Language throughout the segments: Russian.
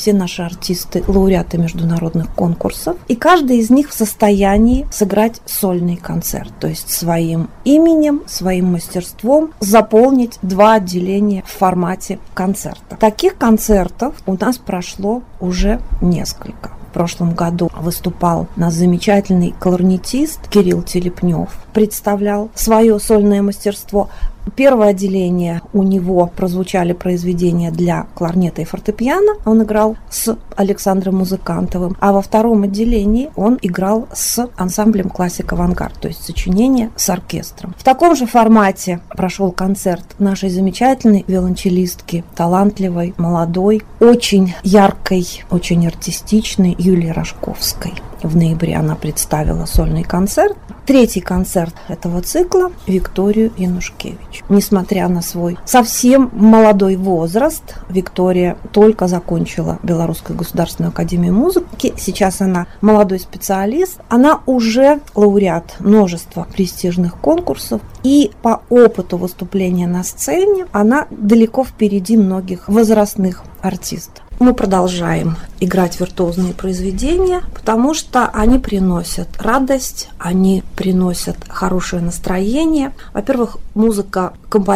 все наши артисты лауреаты международных конкурсов, и каждый из них в состоянии сыграть сольный концерт, то есть своим именем, своим мастерством заполнить 2 отделения в формате концерта. Таких концертов у нас прошло уже несколько. В прошлом году выступал наш замечательный кларнетист Кирилл Телепнев, представлял свое сольное мастерство. Первое отделение у него прозвучали произведения для кларнета и фортепиано. Он играл с Александром Музыкантовым. А во втором отделении он играл с ансамблем «Классик Авангард», то есть сочинение с оркестром. В таком же формате прошел концерт нашей замечательной виолончелистки, талантливой, молодой, очень яркой, очень артистичной Юлии Рожковской. В ноябре она представила сольный концерт. Третий концерт этого цикла – Викторию Янушкевич. Несмотря на свой совсем молодой возраст, Виктория только закончила Белорусскую государственную академию музыки. Сейчас она молодой специалист. Она уже лауреат множества престижных конкурсов. И по опыту выступления на сцене она далеко впереди многих возрастных артистов. Мы продолжаем играть виртуозные произведения, потому что они приносят радость, они приносят хорошее настроение. Во-первых, музыка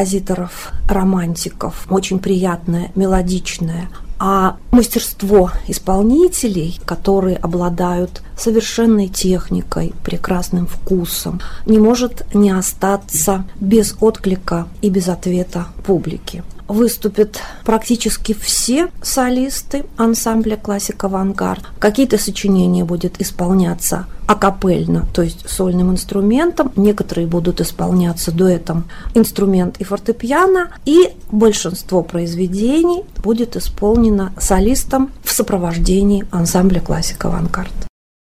композиторов-романтиков очень приятная, мелодичная, а мастерство исполнителей, которые обладают совершенной техникой, прекрасным вкусом, не может не остаться без отклика и без ответа публики. Выступят практически все солисты ансамбля «Классик Авангард». Какие-то сочинения будут исполняться акапельно, то есть сольным инструментом. Некоторые будут исполняться дуэтом инструмент и фортепиано. И большинство произведений будет исполнено солистом в сопровождении ансамбля «Классик Авангард».